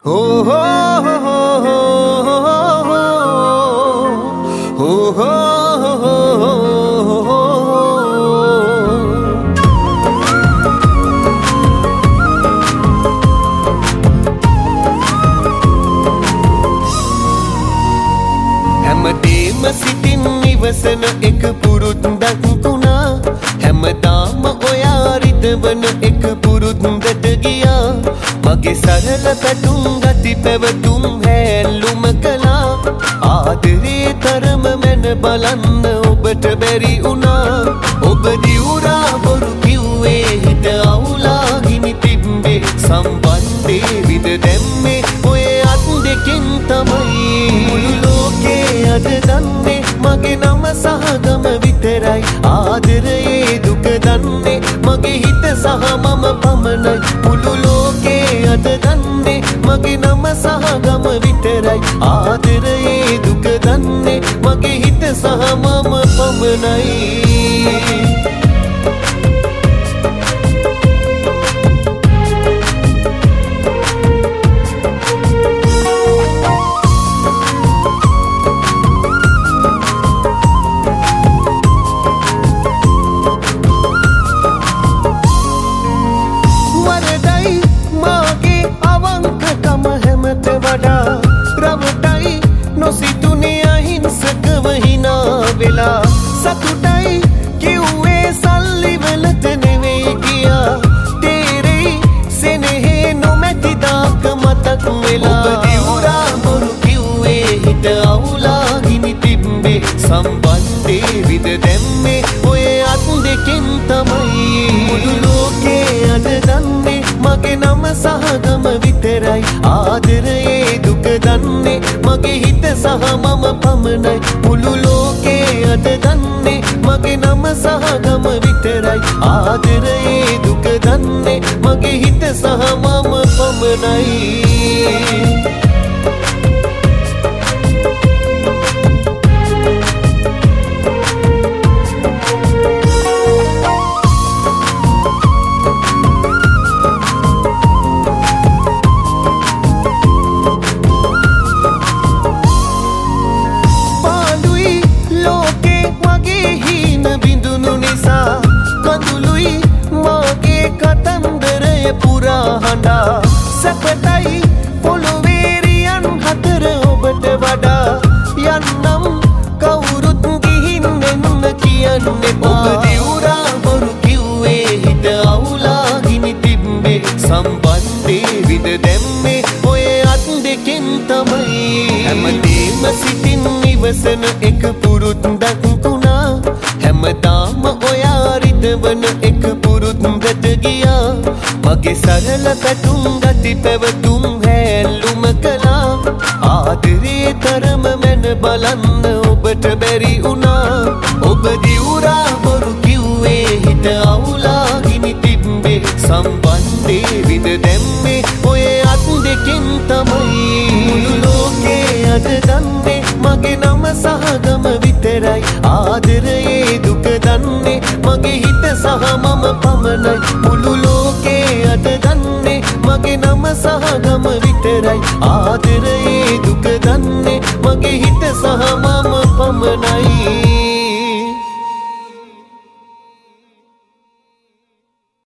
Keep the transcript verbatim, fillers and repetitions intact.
हो हो हो हो हो हो हो හැමදේම සිතින් ඉවසන එක පුරුද්දක් වුණා හැමදාම ඔයා රිදවන එක පුරුද්දට ගියා මගේ සරල පැතුම් ගති පැවතුම් හැල්ලුම කළා ආදරේ තරම මැන බලන්න ඔබට බැරි වුණා ඔබ දිවුරා බොරු කිව්වේ හිත අවුලා ගිනි තිබ්බේ සම්බන්ධේ විද දැම්මේ ඔය අත් දෙකෙන් තමයි මුළු ලෝකේ අද දන්නේ මගේ නම සහ ගම විතරයි ආදරයේ දුක දන්නේ මගේ හිත සහ මම පමණයි මුළු ලෝකේ අද දන්නේ මගේ නම සහ ගම විතරයි ආදරයේ දුක දන්නේ මගේ හිත සහ මම පමණයි සතුටයි කිව්වේ සල්ලි වලට නෙවෙයි ගියා තේරෙයි සෙනෙහේ නොමැති දාක මතක් වෙලා ඔබ දිවුරා බොරු කිව්වේ හිත අවුලා ගිනි තිබ්බේ සම්බන්ධේ විද දැම්මේ ඔය අත් දෙකෙන් තමයි මුළු ලෝකේ අද දන්නේ මගේ නම සහ ගම විතරයි ආදරයේ දුක දන්නේ මගේ හිත සහ මම පමණයි මුළු ලෝකේ අද දන්නේ මගේ නම සහ ගම විතරයි ආදරයේ දුක දන්නේ මගේ හිත සහ මම පමණයි පුරා හඬා සැපතයි පොළොවේරියන් හතර ඔබට වඩා යන්නම් කවුරුත් ගිහින් එන්න කියන්නේ ඔබ දිවුරා බොරු කිව්වේ හිත අවුලා ගිනි තිබ්බේ සම්බන්ධේ විද දැම්මේ ඔය අත් දෙකෙන් තමයි හැමදේම සිතින් ඉවසන එක පුරුද්දක් වුණා හැමදාම ඔයා රිදවන එක පුරුද්දට ගියා මගේ සරල පැතුම් ගති පැවතුම් හැල්ලුම කළා ආදරේ තරම මැන බලන්න ඔබට බැරි වුණා ඔබ දිවුරා බොරු කිව්වේ හිත අවුලා ගිනි තිබ්බේ සම්බන්ධේ විද දැම්මේ ඔය අත් දෙකෙන් තමයි මුළු ලෝකේ අද දන්නේ මගේ නම සහ ගම විතරයි ආදරයේ දුක දන්නේ මගේ හිත සහ මම පමණයි මුළු ලෝකේ අද දන්නේ මගේ නම සහ ගම විතරයි ආදරයේ දුක දන්නේ මගේ හිත සහ මම පමණයි